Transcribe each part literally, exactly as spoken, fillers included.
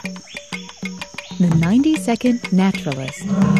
The ninety second Naturalist.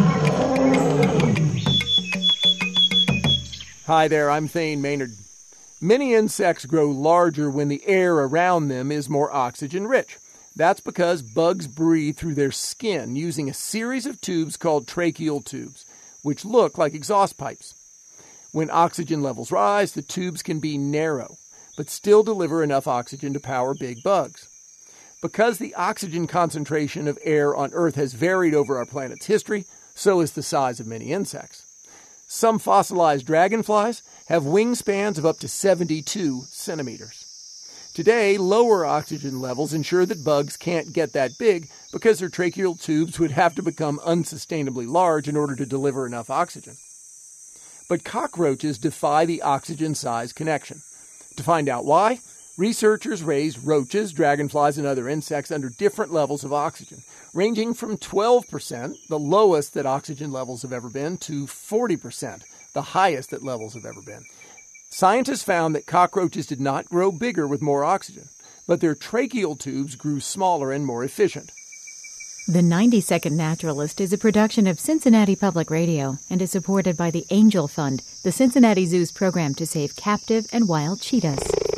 Hi there, I'm Thane Maynard. Many insects grow larger when the air around them is more oxygen-rich. That's because bugs breathe through their skin using a series of tubes called tracheal tubes, which look like exhaust pipes. When oxygen levels rise, the tubes can be narrow, but still deliver enough oxygen to power big bugs. Because the oxygen concentration of air on Earth has varied over our planet's history, so has the size of many insects. Some fossilized dragonflies have wingspans of up to seventy-two centimeters. Today, lower oxygen levels ensure that bugs can't get that big because their tracheal tubes would have to become unsustainably large in order to deliver enough oxygen. But cockroaches defy the oxygen size connection. To find out why, researchers raised roaches, dragonflies, and other insects under different levels of oxygen, ranging from twelve percent, the lowest that oxygen levels have ever been, to forty percent, the highest that levels have ever been. Scientists found that cockroaches did not grow bigger with more oxygen, but their tracheal tubes grew smaller and more efficient. The ninety second Naturalist is a production of Cincinnati Public Radio and is supported by the Angel Fund, the Cincinnati Zoo's program to save captive and wild cheetahs.